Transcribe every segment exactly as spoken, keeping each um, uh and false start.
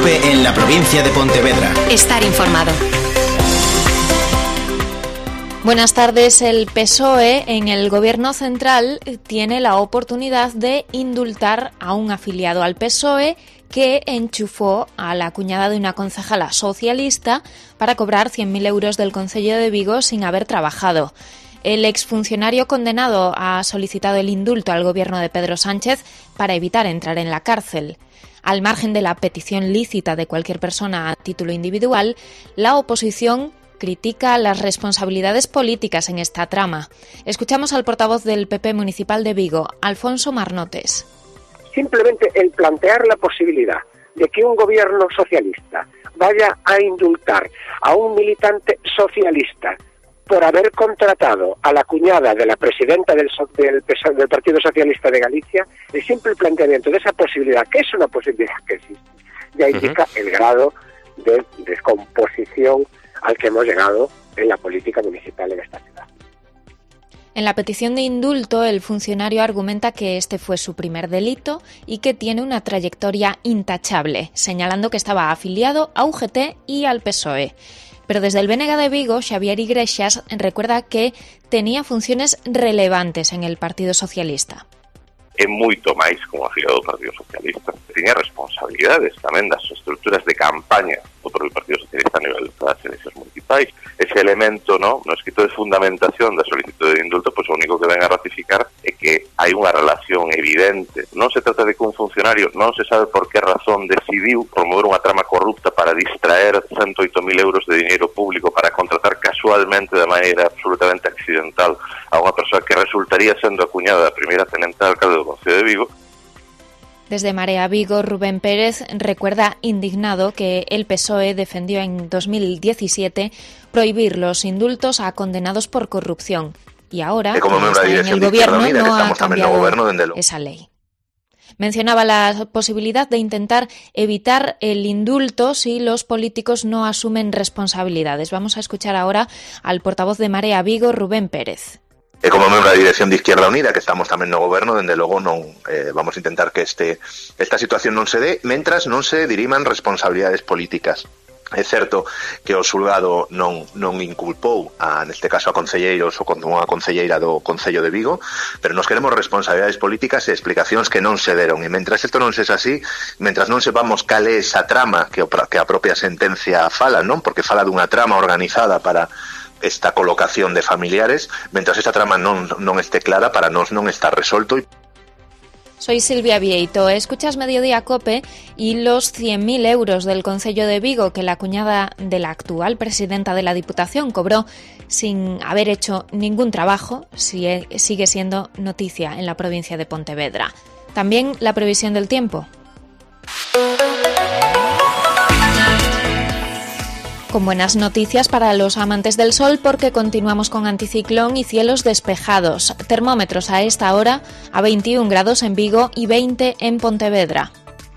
COPE en la provincia de Pontevedra. Estar informado. Buenas tardes. El P S O E en el Gobierno central tiene la oportunidad de indultar a un afiliado al P S O E que enchufó a la cuñada de una concejala socialista para cobrar cien mil euros del Concello de Vigo sin haber trabajado. El exfuncionario condenado ha solicitado el indulto al Gobierno de Pedro Sánchez para evitar entrar en la cárcel. Al margen de la petición lícita de cualquier persona a título individual, la oposición critica las responsabilidades políticas en esta trama. Escuchamos al portavoz del P P municipal de Vigo, Alfonso Marnotes. Simplemente el plantear la posibilidad de que un gobierno socialista vaya a indultar a un militante socialista por haber contratado a la cuñada de la presidenta del, del, del Partido Socialista de Galicia, el simple planteamiento de esa posibilidad, que es una posibilidad que existe, ya indica uh-huh. el grado de descomposición al que hemos llegado en la política municipal en esta ciudad. En la petición de indulto, el funcionario argumenta que este fue su primer delito y que tiene una trayectoria intachable, señalando que estaba afiliado a U G T y al P S O E. Pero desde el B N G de Vigo, Xavier Iglesias recuerda que tenía funciones relevantes en el Partido Socialista. É moito máis como afiliado do Partido Socialista. Tiña responsabilidades tamén das estruturas de campaña do propio Partido Socialista a nivel das eleccións municipais. Ese elemento, no, no escrito de fundamentación da solicitud de indulto, pois o único que ven a ratificar é que hai unha relación evidente. Non se trata de que un funcionario non se sabe por que razón decidiu promover unha trama corrupta para distraer ciento oito mil euros de dinheiro público para contratar casualmente de maneira absolutamente accidental a unha persoa que resultaría sendo a cuñada da primeira tenente de alcalde do Concello de Vigo. Desde Marea Vigo, Rubén Pérez recuerda indignado que el P S O E defendió en dos mil diecisiete prohibir los indultos a condenados por corrupción y ahora, como está en el gobierno, mira, no ha cambiado cambiado esa ley. Mencionaba la posibilidad de intentar evitar el indulto si los políticos no asumen responsabilidades. Vamos a escuchar ahora al portavoz de Marea Vigo, Rubén Pérez. E como membro da dirección de Izquierda Unida, que estamos tamén no goberno, dende logo non eh, vamos a intentar que este esta situación non se dé, mentras non se diriman responsabilidades políticas. É certo que o xulgado non non inculpou a, neste caso, a concelleiros ou unha concelleira do Concello de Vigo, pero nos queremos responsabilidades políticas e explicacións que non se deron. E mentras isto non sexa así, mentras non sepamos cal é esa trama que, o, que a propia sentencia fala, non? Porque fala dunha trama organizada para esta colocación de familiares, mentras esta trama non, non esté clara, para nós non está resolto. Soy Silvia Vieito, escuchas Mediodía Cope y los cien mil euros del Concello de Vigo que la cuñada de la actual presidenta de la Diputación cobró sin haber hecho ningún trabajo sigue siendo noticia en la provincia de Pontevedra. También la previsión del tiempo. Con buenas noticias para los amantes del sol porque continuamos con anticiclón y cielos despejados. Termómetros a esta hora a veintiún grados en Vigo y veinte en Pontevedra.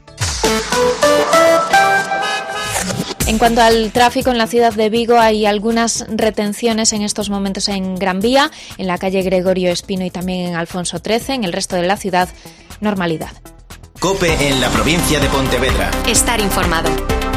En cuanto al tráfico en la ciudad de Vigo, hay algunas retenciones en estos momentos en Gran Vía, en la calle Gregorio Espino y también en Alfonso trece. En el resto de la ciudad, normalidad. COPE en la provincia de Pontevedra. Estar informado.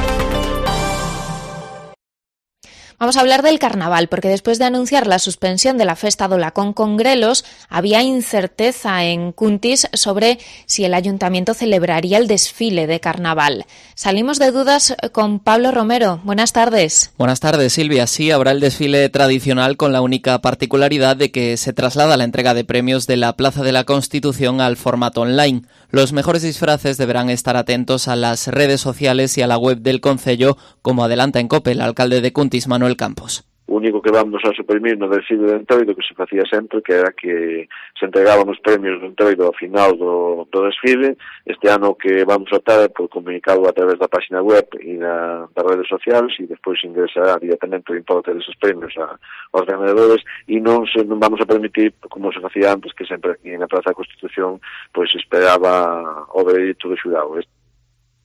Vamos a hablar del carnaval, porque después de anunciar la suspensión de la Festa do Lacón con grelos, había incerteza en Cuntis sobre si el ayuntamiento celebraría el desfile de carnaval. Salimos de dudas con Pablo Romero. Buenas tardes. Buenas tardes, Silvia. Sí, habrá el desfile tradicional con la única particularidad de que se traslada la entrega de premios de la Plaza de la Constitución al formato online. Los mejores disfraces deberán estar atentos a las redes sociales y a la web del concello, como adelanta en COPE el alcalde de Cuntis, Manuel Campos. O único que vamos a suprimir no desfile de Entroido que se facía sempre, que era que se entregaban os premios de Entroido ao final do, do desfile. Este ano que vamos a optar por comunicado a través da página web e da, das redes sociales e despois ingresará directamente o importe deses premios a, aos ganadores e non, se, non vamos a permitir, como se facía antes, que sempre aquí na Praza da Constitución pois esperaba o veredicto do xurado.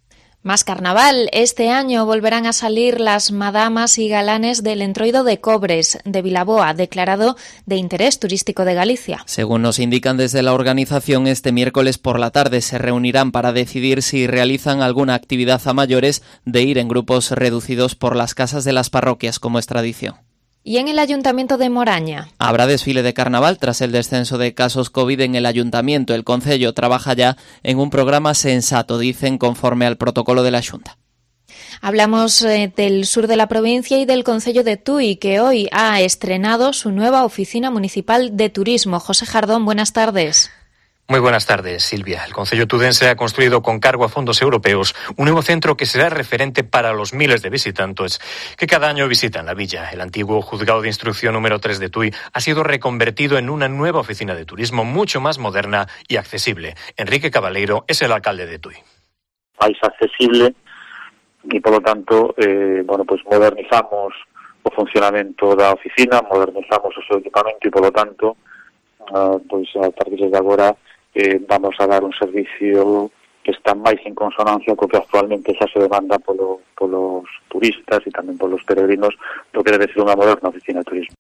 Más carnaval. Este año volverán a salir las madamas y galanes del Entroido de Cobres de Vilaboa, declarado de interés turístico de Galicia. Según nos indican desde la organización, este miércoles por la tarde se reunirán para decidir si realizan alguna actividad a mayores de ir en grupos reducidos por las casas de las parroquias, como es tradición. ¿Y en el Ayuntamiento de Moraña? Habrá desfile de carnaval tras el descenso de casos COVID en el Ayuntamiento. El Concello trabaja ya en un programa sensato, dicen, conforme al protocolo de la Xunta. Hablamos eh, del sur de la provincia y del Concello de Tui, que hoy ha estrenado su nueva oficina municipal de turismo. José Jardón, buenas tardes. Muy buenas tardes, Silvia. El Concello tudense ha construido con cargo a fondos europeos un nuevo centro que será referente para los miles de visitantes que cada año visitan la villa. El antiguo juzgado de instrucción número tres de Tui ha sido reconvertido en una nueva oficina de turismo mucho más moderna y accesible. Enrique Cabaleiro es el alcalde de Tui. Máis accesible e, polo tanto, eh, bueno, pues modernizamos o funcionamento da oficina, modernizamos o seu equipamento e, polo tanto, uh, pois a partir de agora Eh, vamos a dar un servicio que está máis en consonancia co que actualmente xa se demanda polo, polos turistas e tamén polos peregrinos do que debe ser unha moderna oficina de turismo.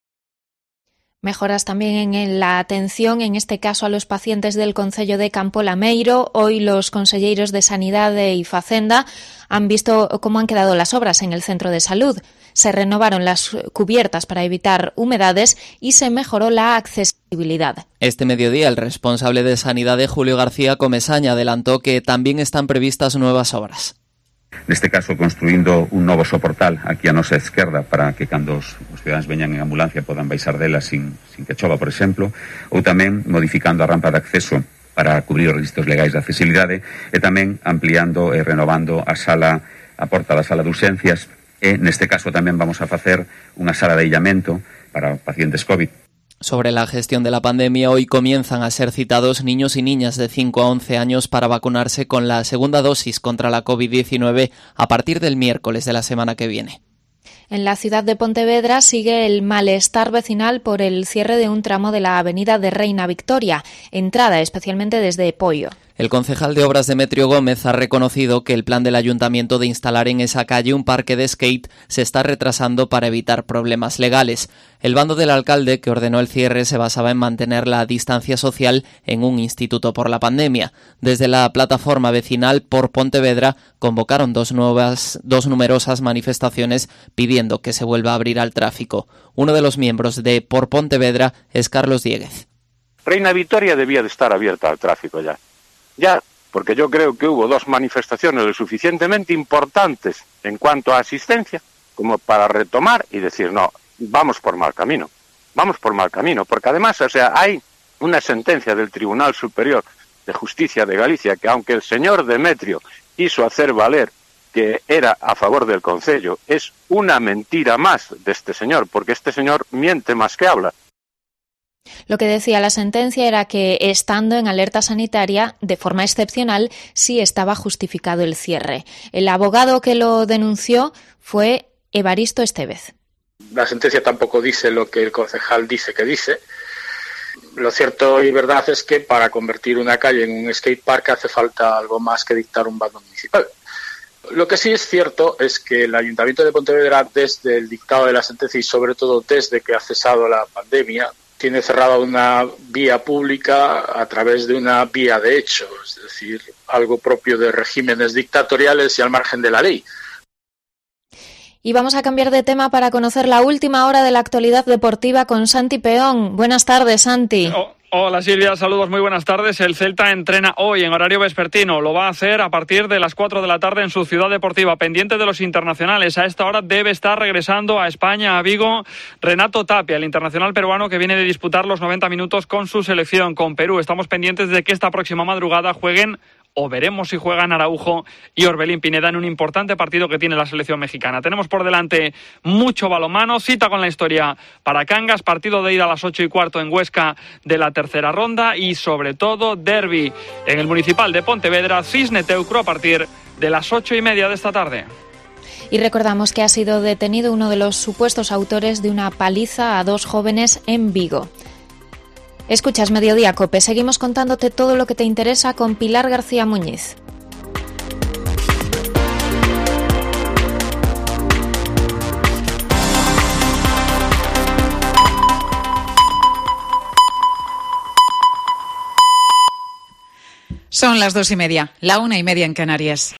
Mejoras también en la atención, en este caso a los pacientes del Concello de Campo Lameiro. Hoy los conselleiros de Sanidade y Facenda han visto cómo han quedado las obras en el centro de salud. Se renovaron las cubiertas para evitar humedades y se mejoró la accesibilidad. Este mediodía, el responsable de Sanidade, Julio García Comesaña, adelantó que también están previstas nuevas obras. Neste caso, construindo un novo soportal aquí a nosa esquerda para que cando os, os ciudadanos veñan en ambulancia podan baixar dela sin, sin que chova, por exemplo, ou tamén modificando a rampa de acceso para cubrir os requisitos legais de accesibilidade e tamén ampliando e renovando a sala, a porta da sala de urxencias e neste caso tamén vamos a facer unha sala de illamento para pacientes COVID. Sobre la gestión de la pandemia, hoy comienzan a ser citados niños y niñas de cinco a once años para vacunarse con la segunda dosis contra la COVID diecinueve a partir del miércoles de la semana que viene. En la ciudad de Pontevedra sigue el malestar vecinal por el cierre de un tramo de la avenida de Reina Victoria, entrada especialmente desde Poio. El concejal de Obras Demetrio Gómez ha reconocido que el plan del ayuntamiento de instalar en esa calle un parque de skate se está retrasando para evitar problemas legales. El bando del alcalde que ordenó el cierre se basaba en mantener la distancia social en un instituto por la pandemia. Desde la plataforma vecinal Por Pontevedra convocaron dos nuevas, dos numerosas manifestaciones pidiendo que se vuelva a abrir al tráfico. Uno de los miembros de Por Pontevedra es Carlos Dieguez. Reina Victoria debía de estar abierta al tráfico ya. Ya, porque yo creo que hubo dos manifestaciones lo suficientemente importantes en cuanto a asistencia como para retomar y decir, no, vamos por mal camino, vamos por mal camino, porque además, o sea, hay una sentencia del Tribunal Superior de Justicia de Galicia que aunque el señor Demetrio quiso hacer valer que era a favor del Concello, es una mentira más de este señor, porque este señor miente más que habla. Lo que decía la sentencia era que, estando en alerta sanitaria, de forma excepcional, sí estaba justificado el cierre. El abogado que lo denunció fue Evaristo Estevez. La sentencia tampoco dice lo que el concejal dice que dice. Lo cierto y verdad es que para convertir una calle en un skatepark hace falta algo más que dictar un bando municipal. Lo que sí es cierto es que el Ayuntamiento de Pontevedra, desde el dictado de la sentencia y sobre todo desde que ha cesado la pandemia, tiene cerrada una vía pública a través de una vía de hecho, es decir, algo propio de regímenes dictatoriales y al margen de la ley. Y vamos a cambiar de tema para conocer la última hora de la actualidad deportiva con Santi Peón. Buenas tardes, Santi. Oh. Hola Silvia, saludos, muy buenas tardes. El Celta entrena hoy en horario vespertino. Lo va a hacer a partir de las cuatro de la tarde en su ciudad deportiva, pendiente de los internacionales. A esta hora debe estar regresando a España, a Vigo, Renato Tapia, el internacional peruano que viene de disputar los noventa minutos con su selección, con Perú. Estamos pendientes de que esta próxima madrugada jueguen, o veremos si juegan Araujo y Orbelín Pineda en un importante partido que tiene la selección mexicana. Tenemos por delante mucho balonmano, cita con la historia para Cangas, partido de ida a las ocho y cuarto en Huesca de la tercera ronda y sobre todo derbi en el Municipal de Pontevedra, Cisne Teucro a partir de las ocho y media de esta tarde. Y recordamos que ha sido detenido uno de los supuestos autores de una paliza a dos jóvenes en Vigo. Escuchas Mediodía Cope, seguimos contándote todo lo que te interesa con Pilar García Muñiz. Son las dos y media, la una y media en Canarias.